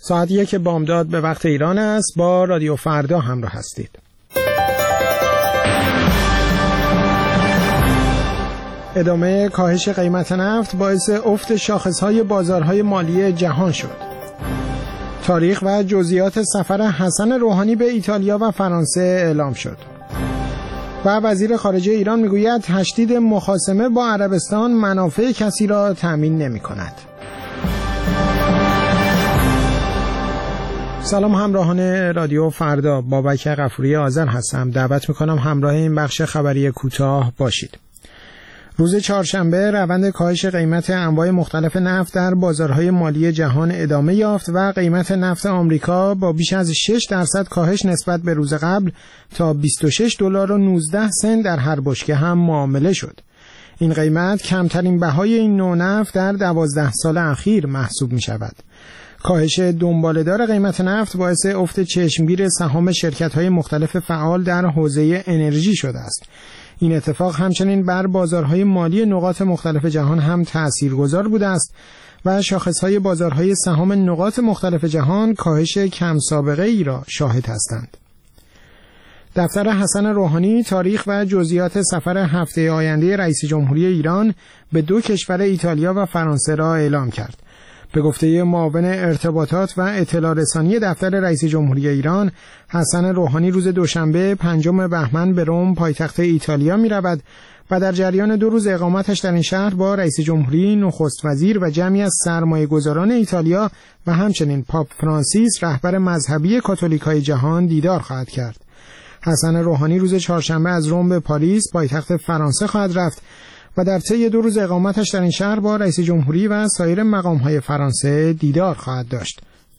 ساعت 1 بامداد به وقت ایران است. با رادیو فردا همراه هستید. ادامه کاهش قیمت نفت باعث افت شاخص‌های بازارهای مالی جهان شد. تاریخ و جزئیات سفر حسن روحانی به ایتالیا و فرانسه اعلام شد. و وزیر خارجه ایران میگوید تشدید مخاصمه با عربستان منافع کسی را تامین نمی‌کند. سلام همراهان رادیو فردا، بابک غفوری آذر هستم. دعوت میکنم همراه این بخش خبری کوتاه باشید. روز چهارشنبه روند کاهش قیمت انواع مختلف نفت در بازارهای مالی جهان ادامه یافت و قیمت نفت آمریکا با بیش از 6% کاهش نسبت به روز قبل تا $26.19 در هر بشکه هم معامله شد. این قیمت کمترین بهای این نوع نفت در 12 سال اخیر محسوب می شود. کاهش دنباله‌دار قیمت نفت باعث افت چشمگیر سهام شرکت‌های مختلف فعال در حوزه انرژی شده است. این اتفاق همچنین بر بازارهای مالی نقاط مختلف جهان هم تأثیرگذار بوده است و شاخص‌های بازارهای سهام نقاط مختلف جهان کاهش کم سابقه ای را شاهد هستند. دفتر حسن روحانی تاریخ و جزئیات سفر هفته آینده رئیس جمهوری ایران به 2 کشور ایتالیا و فرانسه را اعلام کرد. به گفته معاون ارتباطات و اطلاع رسانی دفتر رئیس جمهوری ایران، حسن روحانی روز دوشنبه 5 بهمن به روم پایتخت ایتالیا می رود و در جریان 2 روز اقامتش در این شهر با رئیس جمهوری، نخست وزیر و جمعی از سرمایه‌گذاران ایتالیا و همچنین پاپ فرانسیس رهبر مذهبی کاتولیک‌های جهان دیدار خواهد کرد. حسن روحانی روز چهارشنبه از روم به پاریس پایتخت فرانسه خواهد رفت و در طی 2 روز اقامتش در این شهر با رئیس جمهوری و سایر مقام‌های فرانسه دیدار خواهد داشت.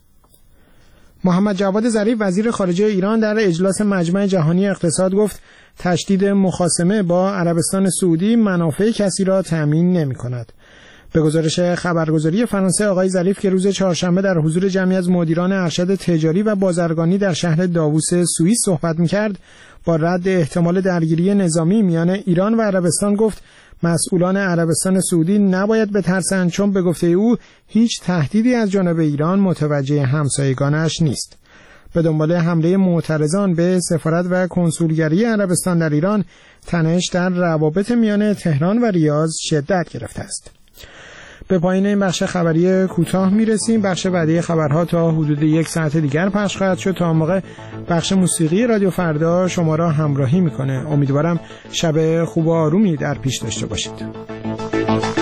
محمد جواد ظریف وزیر خارجه ایران در اجلاس مجمع جهانی اقتصاد گفت تشدید مخاصمه با عربستان سعودی منافع کسی را تامین نمی‌کند. به گزارش خبرگزاری فرانسه، آقای ظریف که روز چهارشنبه در حضور جمعی از مدیران ارشد تجاری و بازرگانی در شهر داووس سوئیس صحبت می‌کرد، با رد احتمال درگیری نظامی میان ایران و عربستان گفت مسئولان عربستان سعودی نباید بترسند، چون به گفته او هیچ تهدیدی از جانب ایران متوجه همسایگانش نیست. به دنبال حمله معترضان به سفارت و کنسولگری عربستان در ایران، تنش در روابط میان تهران و ریاض شدت گرفته است. به پایان این بخش خبری کوتاه میرسیم. بخش بعدی خبرها تا حدود 1 ساعت دیگر پخش خواهد شد. تا موقع بخش موسیقی رادیو فردا شما را همراهی میکنه. امیدوارم شب خوب و آرومی در پیش داشته باشید.